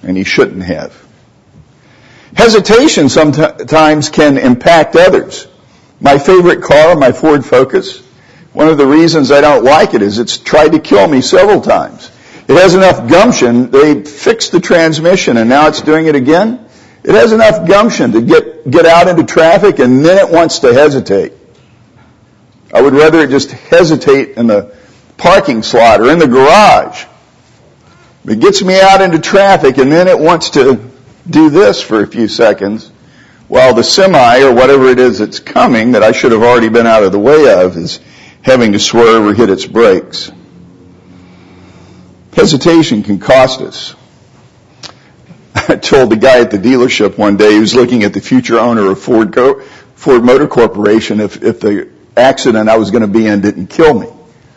and he shouldn't have. Hesitation sometimes can impact others. My favorite car, my Ford Focus, one of the reasons I don't like it is it's tried to kill me several times. It has enough gumption, they fixed the transmission and now it's doing it again. It has enough gumption to get out into traffic and then it wants to hesitate. I would rather it just hesitate in the parking slot or in the garage. It gets me out into traffic and then it wants to do this for a few seconds while the semi or whatever it is that's coming that I should have already been out of the way of is having to swerve or hit its brakes. Hesitation can cost us. I told the guy at the dealership one day, he was looking at the future owner of Ford Motor Corporation, if the accident I was going to be in didn't kill me.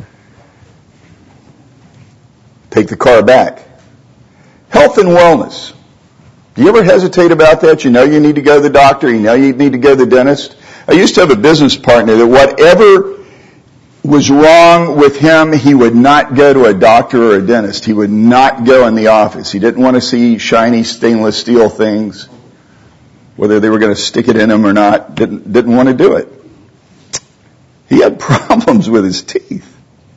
Take the car back. Health and wellness. Do you ever hesitate about that? You know you need to go to the doctor. You know you need to go to the dentist. I used to have a business partner that whatever was wrong with him, he would not go to a doctor or a dentist. He would not go in the office. He didn't want to see shiny stainless steel things, whether they were going to stick it in him or not. Didn't want to do it. He had problems with his teeth.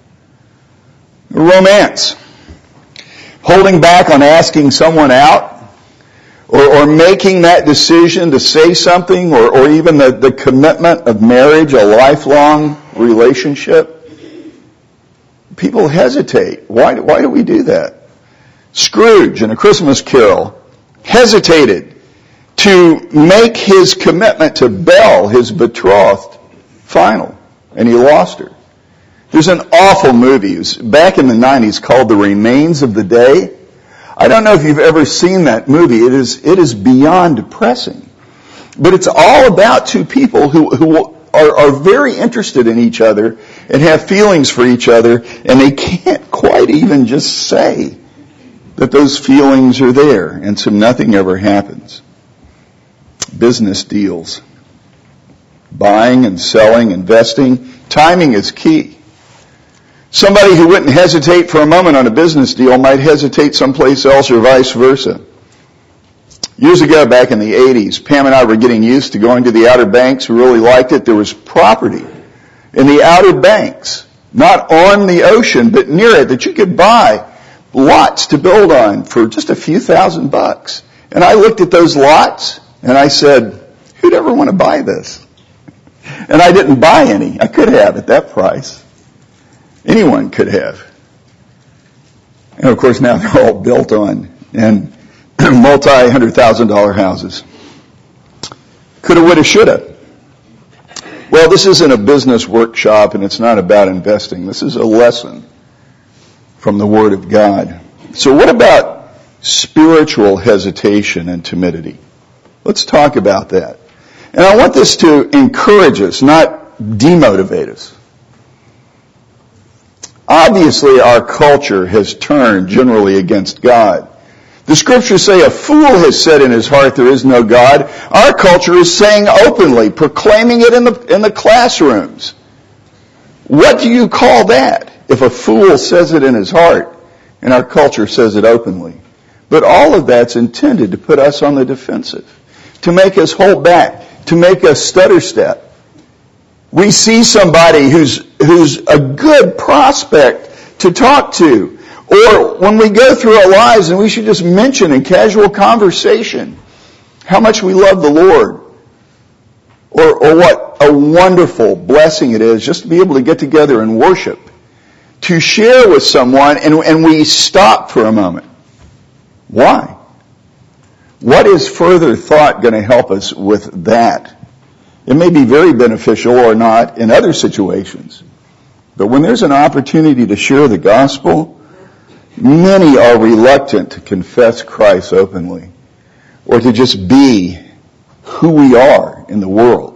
Romance. Holding back on asking someone out, or making that decision to say something, or even the commitment of marriage, a lifelong relationship. People hesitate. Why do we do that? Scrooge in A Christmas Carol hesitated to make his commitment to Belle, his betrothed, final, and he lost her. There's an awful movie. It was back in the 90s called The Remains of the Day. I don't know if you've ever seen that movie. It is beyond depressing. But it's all about two people who are very interested in each other and have feelings for each other, and they can't quite even just say that those feelings are there, and so nothing ever happens. Business deals. Buying and selling, investing. Timing is key. Somebody who wouldn't hesitate for a moment on a business deal might hesitate someplace else or vice versa. Years ago, back in the 80s, Pam and I were getting used to going to the Outer Banks. We really liked it. There was property in the Outer Banks, not on the ocean, but near it, that you could buy lots to build on for just a few $1,000s. And I looked at those lots and I said, who'd ever want to buy this? And I didn't buy any. I could have at that price. Anyone could have. And of course now they're all built on and multi-$100,000 houses. Coulda, woulda, shoulda. Well, this isn't a business workshop and it's not about investing. This is a lesson from the Word of God. So what about spiritual hesitation and timidity? Let's talk about that. And I want this to encourage us, not demotivate us. Obviously, our culture has turned generally against God. The scriptures say a fool has said in his heart there is no God. Our culture is saying openly, proclaiming it in the classrooms. What do you call that? If a fool says it in his heart and our culture says it openly. But all of that's intended to put us on the defensive, to make us hold back, to make us stutter step. We see somebody who's a good prospect to talk to. Or when we go through our lives and we should just mention in casual conversation how much we love the Lord. Or what a wonderful blessing it is just to be able to get together and worship. To share with someone and we stop for a moment. Why? What is further thought going to help us with that? It may be very beneficial or not in other situations. But when there's an opportunity to share the gospel, many are reluctant to confess Christ openly or to just be who we are in the world.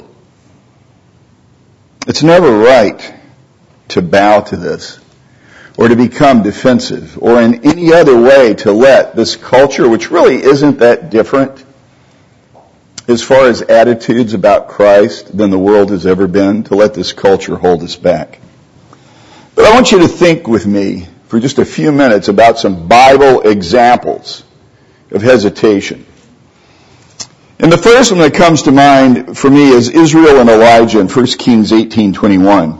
It's never right to bow to this or to become defensive or in any other way to let this culture, which really isn't that different as far as attitudes about Christ than the world has ever been, to let this culture hold us back. But I want you to think with me for just a few minutes about some Bible examples of hesitation. And the first one that comes to mind for me is Israel and Elijah in 1 Kings 18:21.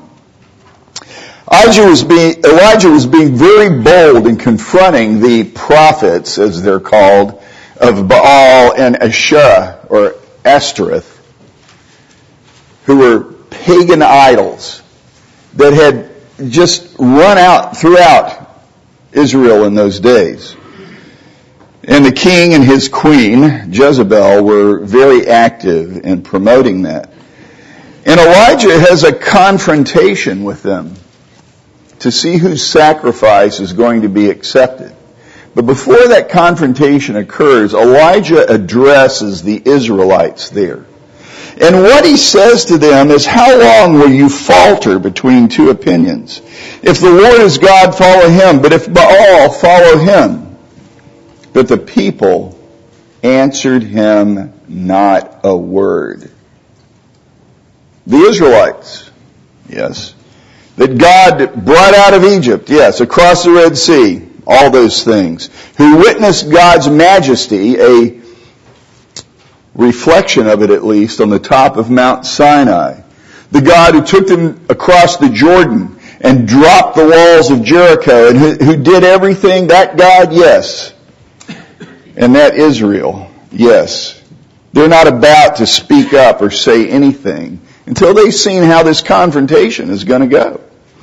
Elijah was being very bold in confronting the prophets, as they're called, of Baal and Asherah, or Ashtoreth, who were pagan idols that had just run out throughout Israel in those days. And the king and his queen, Jezebel, were very active in promoting that. And Elijah has a confrontation with them to see whose sacrifice is going to be accepted. But before that confrontation occurs, Elijah addresses the Israelites there. And what he says to them is, how long will you falter between two opinions? If the Lord is God, follow him. But if Baal, follow him. But the people answered him not a word. The Israelites, yes. That God brought out of Egypt, yes, across the Red Sea, all those things. Who witnessed God's majesty, a reflection of it at least, on the top of Mount Sinai. The God who took them across the Jordan and dropped the walls of Jericho, and who did everything, that God, yes. And that Israel, yes. They're not about to speak up or say anything until they've seen how this confrontation is going to go.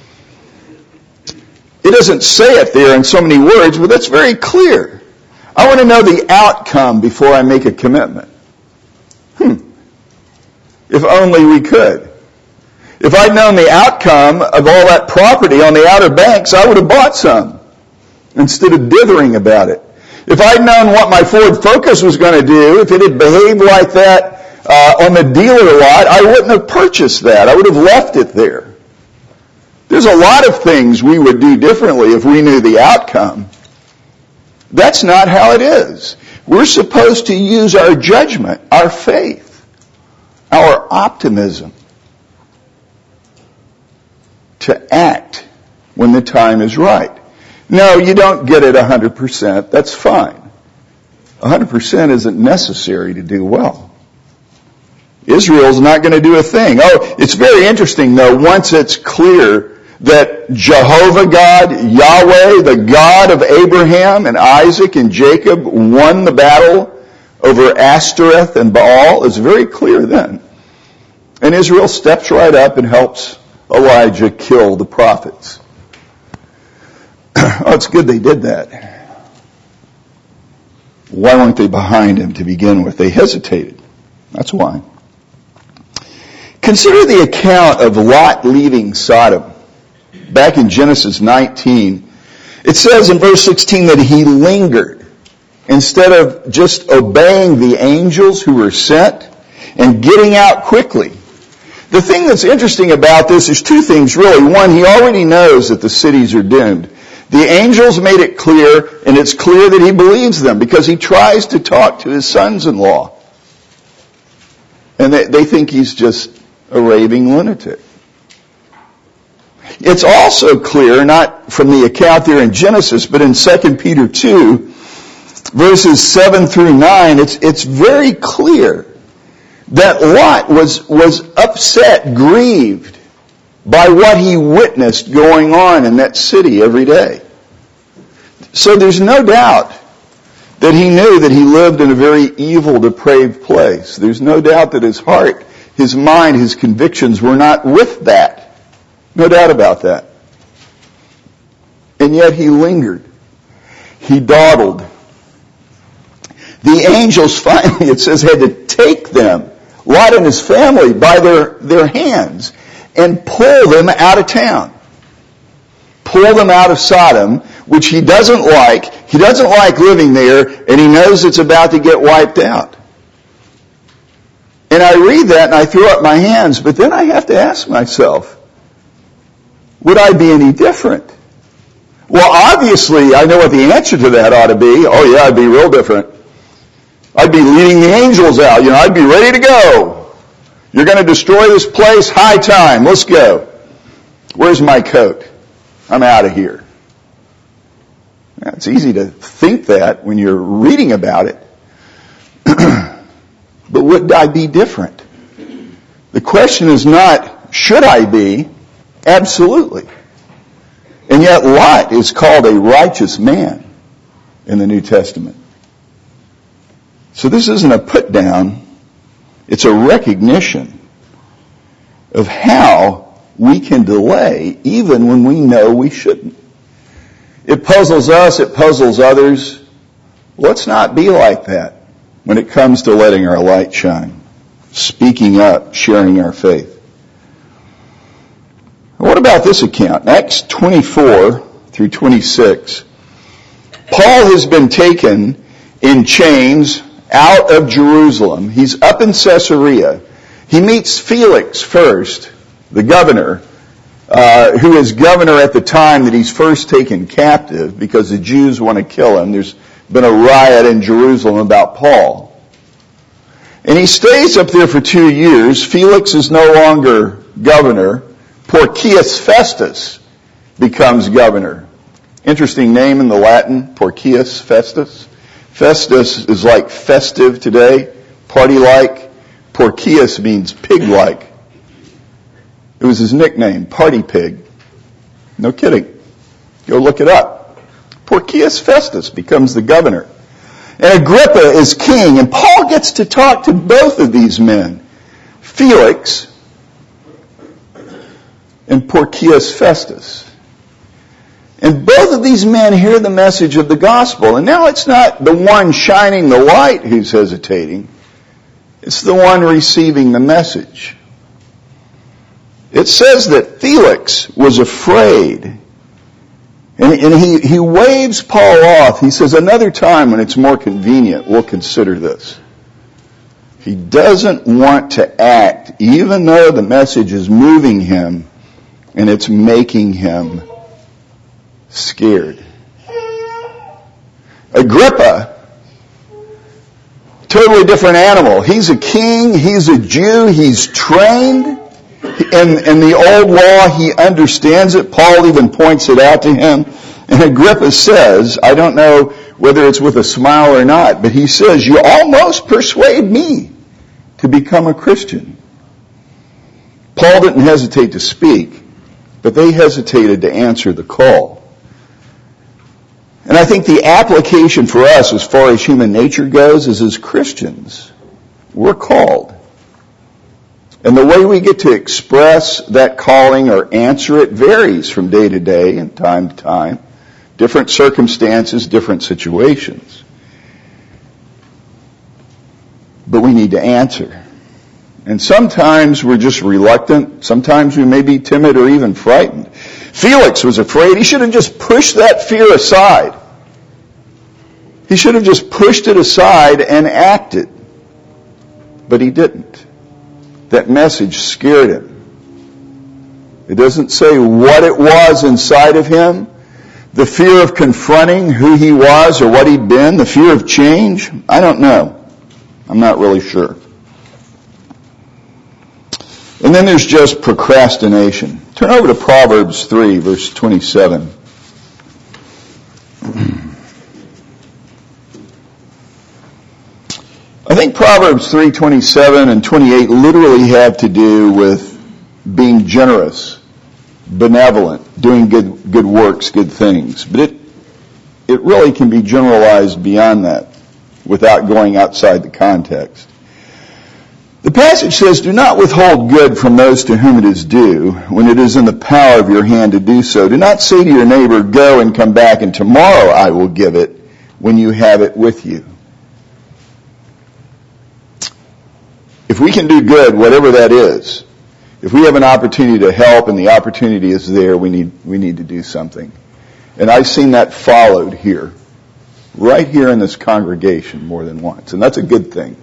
It doesn't say it there in so many words, but that's very clear. I want to know the outcome before I make a commitment. If only we could. If I'd known the outcome of all that property on the Outer Banks, I would have bought some instead of dithering about it. If I'd known what my Ford Focus was going to do, if it had behaved like that on the dealer lot, I wouldn't have purchased that. I would have left it there. There's a lot of things we would do differently if we knew the outcome. That's not how it is. We're supposed to use our judgment, our faith, our optimism to act when the time is right. No, you don't get it 100%. That's fine. 100% isn't necessary to do well. Israel's not going to do a thing. Oh, it's very interesting, though, once it's clear that Jehovah God, Yahweh, the God of Abraham and Isaac and Jacob, won the battle over Ashtoreth and Baal, is very clear then. And Israel steps right up and helps Elijah kill the prophets. Oh, it's good they did that. Why weren't they behind him to begin with? They hesitated. That's why. Consider the account of Lot leaving Sodom. Back in Genesis 19, it says in verse 16 that he lingered. Instead of just obeying the angels who were sent and getting out quickly. The thing that's interesting about this is two things really. One, he already knows that the cities are doomed. The angels made it clear, and it's clear that he believes them because he tries to talk to his sons-in-law. And they think he's just a raving lunatic. It's also clear, not from the account there in Genesis, but in 2 Peter 2, verses 7 through 9, it's very clear that Lot was upset, grieved by what he witnessed going on in that city every day. So there's no doubt that he knew that he lived in a very evil, depraved place. There's no doubt that his heart, his mind, his convictions were not with that. No doubt about that. And yet he lingered. He dawdled. The angels finally, it says, had to take them, Lot and his family, by their hands and pull them out of town. Pull them out of Sodom, which he doesn't like. He doesn't like living there, and he knows it's about to get wiped out. And I read that and I throw up my hands, but then I have to ask myself, would I be any different? Well, obviously, I know what the answer to that ought to be. Oh yeah, I'd be real different. I'd be leading the angels out. I'd be ready to go. You're going to destroy this place? High time. Let's go. Where's my coat? I'm out of here. It's easy to think that when you're reading about it. But would I be different? The question is not, should I be? Absolutely. And yet Lot is called a righteous man in the New Testament. So this isn't a put down, it's a recognition of how we can delay even when we know we shouldn't. It puzzles us, it puzzles others. Let's not be like that when it comes to letting our light shine, speaking up, sharing our faith. What about this account? Acts 24 through 26. Paul has been taken in chains out of Jerusalem. He's up in Caesarea. He meets Felix first, the governor, who is governor at the time that he's first taken captive because the Jews want to kill him. There's been a riot in Jerusalem about Paul. And he stays up there for 2 years. Felix is no longer governor. Porcius Festus becomes governor. Interesting name in the Latin, Porcius Festus. Festus is like festive today, party-like. Porcius means pig-like. It was his nickname, Party Pig. No kidding. Go look it up. Porcius Festus becomes the governor. And Agrippa is king, and Paul gets to talk to both of these men, Felix and Porcius Festus. And both of these men hear the message of the gospel. And now it's not the one shining the light who's hesitating. It's the one receiving the message. It says that Felix was afraid. And he waves Paul off. He says, another time when it's more convenient, we'll consider this. He doesn't want to act, even though the message is moving him and it's making him scared. Agrippa, totally different animal. He's a king, he's a Jew, he's trained. In the old law, he understands it. Paul even points it out to him. And Agrippa says, I don't know whether it's with a smile or not, but he says, you almost persuade me to become a Christian. Paul didn't hesitate to speak, but they hesitated to answer the call. And I think the application for us as far as human nature goes is as Christians, we're called. And the way we get to express that calling or answer it varies from day to day and time to time. Different circumstances, different situations. But we need to answer. And sometimes we're just reluctant. Sometimes we may be timid or even frightened. Felix was afraid. He should have just pushed that fear aside. He should have just pushed it aside and acted. But he didn't. That message scared him. It doesn't say what it was inside of him. The fear of confronting who he was or what he'd been. The fear of change. I don't know. I'm not really sure. And then there's just procrastination. Turn over to Proverbs 3, verse 27. I think Proverbs 3:27 and 28 literally have to do with being generous, benevolent, doing good works, good things. But it really can be generalized beyond that without going outside the context. The passage says, do not withhold good from those to whom it is due when it is in the power of your hand to do so. Do not say to your neighbor, go and come back and tomorrow I will give it when you have it with you. If we can do good, whatever that is, if we have an opportunity to help and the opportunity is there, we need to do something. And I've seen that followed here, right here in this congregation more than once. And that's a good thing.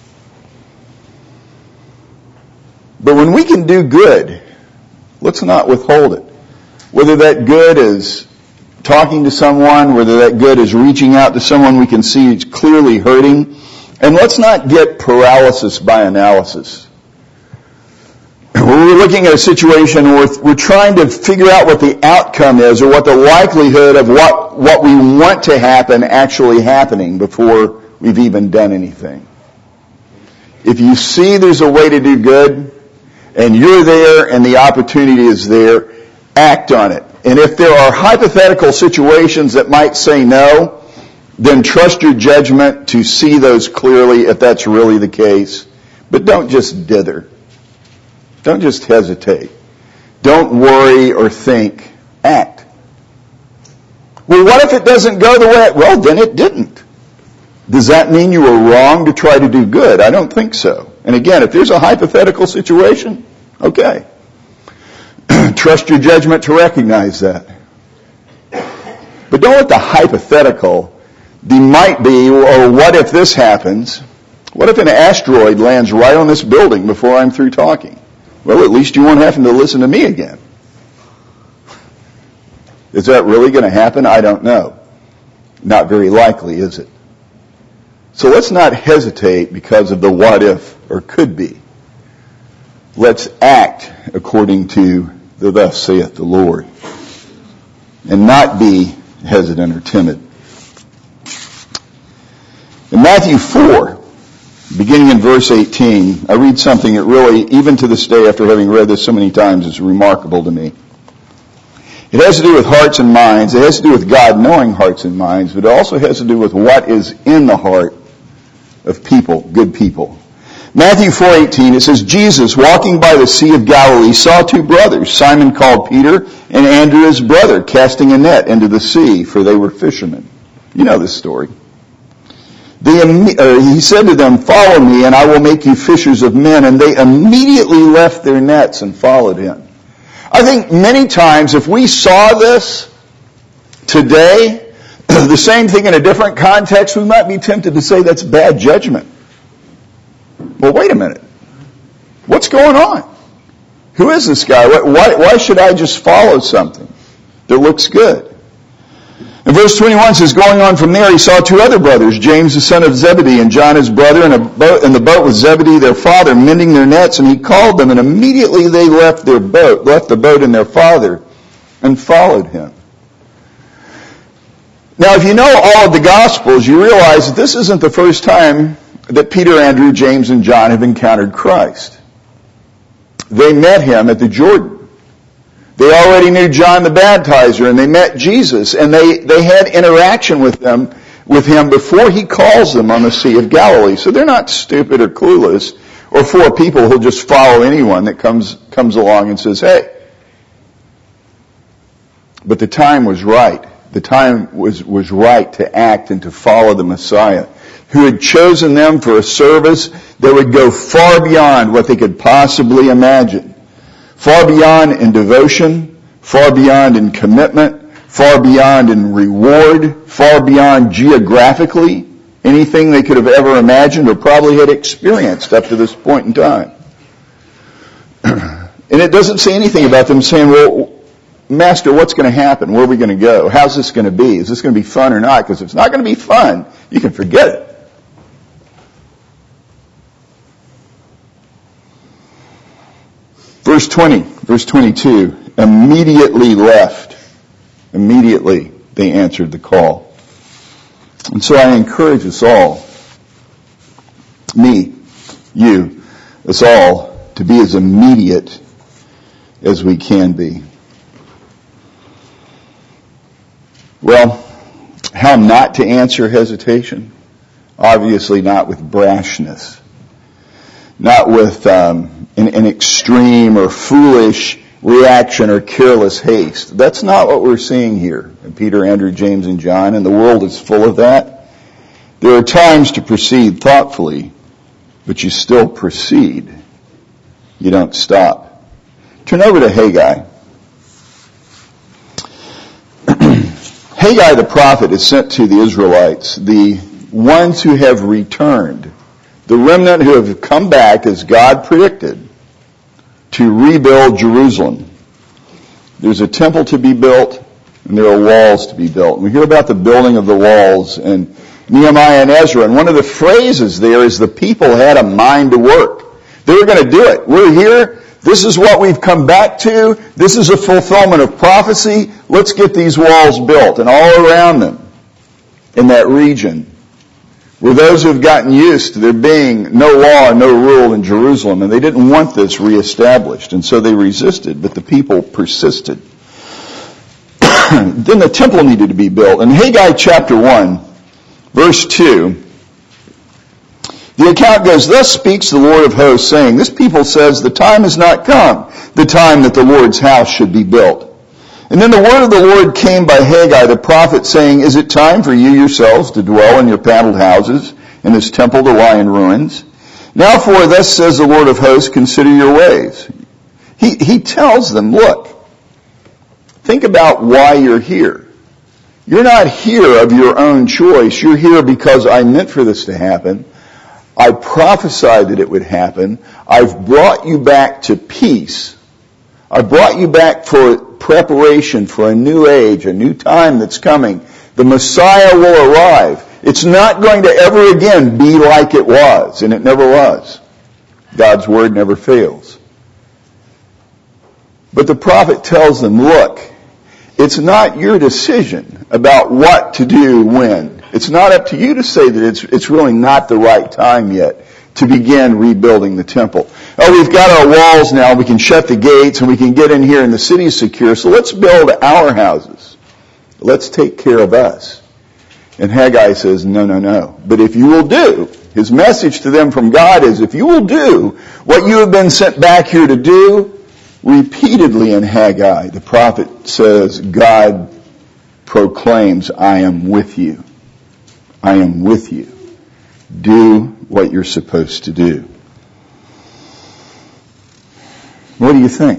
But when we can do good, let's not withhold it. Whether that good is talking to someone, whether that good is reaching out to someone we can see is clearly hurting. And let's not get paralysis by analysis. we're looking at a situation where we're trying to figure out what the outcome is or what the likelihood of what we want to happen actually happening before we've even done anything. If you see there's a way to do good and you're there and the opportunity is there, act on it. And if there are hypothetical situations that might say no, then trust your judgment to see those clearly if that's really the case. But don't just dither. Don't just hesitate. Don't worry or think. Act. Well, what if it doesn't go the way well, then it didn't. Does that mean you were wrong to try to do good? I don't think so. And again, if there's a hypothetical situation, okay. Trust your judgment to recognize that. But don't let the hypothetical, the might be, or what if this happens? What if an asteroid lands right on this building before I'm through talking? Well, at least you won't have to listen to me again. Is that really going to happen? I don't know. Not very likely, is it? So let's not hesitate because of the what if or could be. Let's act according to the thus saith the Lord and not be hesitant or timid. In Matthew 4, beginning in verse 18, I read something that really, even to this day after having read this so many times, is remarkable to me. It has to do with hearts and minds. It has to do with God knowing hearts and minds, but it also has to do with what is in the heart of people, good people. Matthew 4:18, it says, Jesus, walking by the Sea of Galilee, saw two brothers, Simon called Peter and Andrew his brother, casting a net into the sea, for they were fishermen. You know this story. He said to them, follow me, and I will make you fishers of men. And they immediately left their nets and followed him. I think many times if we saw this today, the same thing in a different context, we might be tempted to say that's bad judgment. Well, wait a minute. What's going on? Who is this guy? Why should I just follow something that looks good? And verse 21 says, going on from there, he saw two other brothers, James the son of Zebedee and John his brother, in the boat with Zebedee their father, mending their nets, and he called them, and immediately they left the boat and their father, and followed him. Now, if you know all of the Gospels, you realize that this isn't the first time that Peter, Andrew, James, and John have encountered Christ. They met him at the Jordan. They already knew John the Baptizer, and they met Jesus, and they had interaction with him before he calls them on the Sea of Galilee. So they're not stupid or clueless, or for people who'll just follow anyone that comes along and says, hey. But the time was right. The time was right to act and to follow the Messiah, who had chosen them for a service that would go far beyond what they could possibly imagine. Far beyond in devotion, far beyond in commitment, far beyond in reward, far beyond geographically, anything they could have ever imagined or probably had experienced up to this point in time. And it doesn't say anything about them saying, well, Master, what's going to happen? Where are we going to go? How's this going to be? Is this going to be fun or not? Because if it's not going to be fun, you can forget it. Verse 20, verse 22, immediately left. Immediately they answered the call. And so I encourage us all, me, you, us all, to be as immediate as we can be. Well, how not to answer hesitation? Obviously not with brashness. Not with an extreme or foolish reaction or careless haste. That's not what we're seeing here in Peter, Andrew, James, and John, and the world is full of that. There are times to proceed thoughtfully, but you still proceed. You don't stop. Turn over to Haggai. Haggai the prophet is sent to the Israelites, the ones who have returned, the remnant who have come back as God predicted to rebuild Jerusalem. There's a temple to be built, and there are walls to be built. And we hear about the building of the walls in Nehemiah and Ezra, and one of the phrases there is the people had a mind to work. They were going to do it. We're here. This is what we've come back to. This is a fulfillment of prophecy. Let's get these walls built. And all around them, in that region, were those who have gotten used to there being no law and no rule in Jerusalem, and they didn't want this reestablished, and so they resisted, but the people persisted. Then the temple needed to be built. In Haggai chapter 1, verse 2, the account goes, "Thus speaks the Lord of hosts, saying, This people says, the time has not come, the time that the Lord's house should be built. And then the word of the Lord came by Haggai the prophet, saying, Is it time for you yourselves to dwell in your paneled houses, and this temple to lie in ruins? Now for thus says the Lord of hosts, consider your ways." He tells them, look, think about why you're here. You're not here of your own choice. You're here because I meant for this to happen. I prophesied that it would happen. I've brought you back to peace. I brought you back for preparation for a new age, a new time that's coming. The Messiah will arrive. It's not going to ever again be like it was, and it never was. God's word never fails. But the prophet tells them, look, it's not your decision about what to do when. It's not up to you to say that it's really not the right time yet to begin rebuilding the temple. Oh, we've got our walls now, we can shut the gates and we can get in here and the city's secure, so let's build our houses. Let's take care of us. And Haggai says, no. But if you will do, his message to them from God is, if you will do what you have been sent back here to do, repeatedly in Haggai, the prophet says, God proclaims, I am with you. I am with you. Do what you're supposed to do. What do you think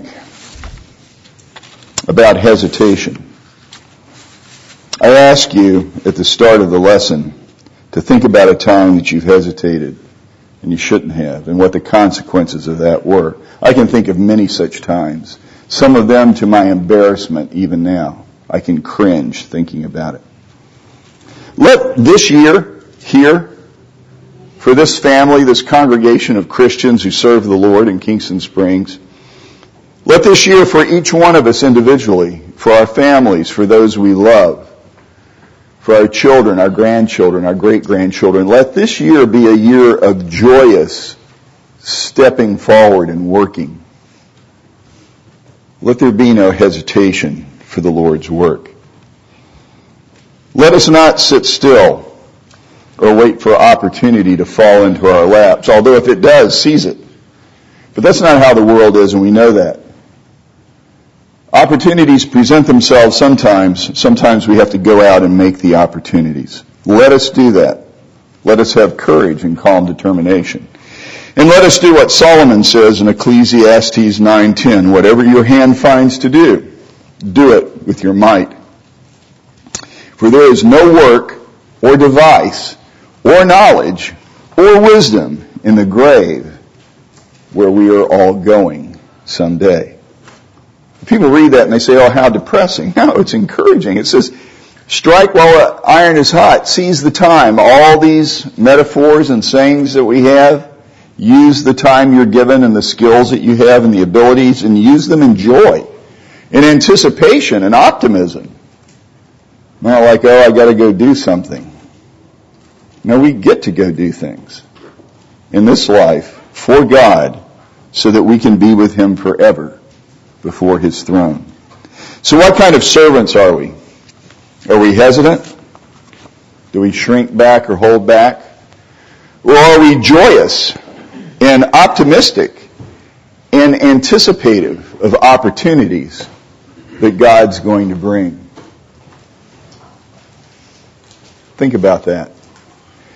about hesitation? I ask you at the start of the lesson to think about a time that you've hesitated and you shouldn't have, and what the consequences of that were. I can think of many such times. Some of them to my embarrassment even now. I can cringe thinking about it. Let this year here, for this family, this congregation of Christians who serve the Lord in Kingston Springs, let this year for each one of us individually, for our families, for those we love, for our children, our grandchildren, our great-grandchildren, let this year be a year of joyous stepping forward and working. Let there be no hesitation for the Lord's work. Let us not sit still or wait for opportunity to fall into our laps, although if it does, seize it. But that's not how the world is, and we know that. Opportunities present themselves sometimes. Sometimes we have to go out and make the opportunities. Let us do that. Let us have courage and calm determination. And let us do what Solomon says in Ecclesiastes 9:10. Whatever your hand finds to do, do it with your might. For there is no work or device or knowledge or wisdom in the grave where we are all going someday. People read that and they say, oh, how depressing. No, it's encouraging. It says, strike while iron is hot. Seize the time. All these metaphors and sayings that we have, use the time you're given and the skills that you have and the abilities, and use them in joy, in anticipation and optimism. Not like, oh, I got to go do something. No, we get to go do things in this life for God so that we can be with Him forever before His throne. So what kind of servants are we? Are we hesitant? Do we shrink back or hold back? Or are we joyous and optimistic and anticipative of opportunities that God's going to bring? Think about that.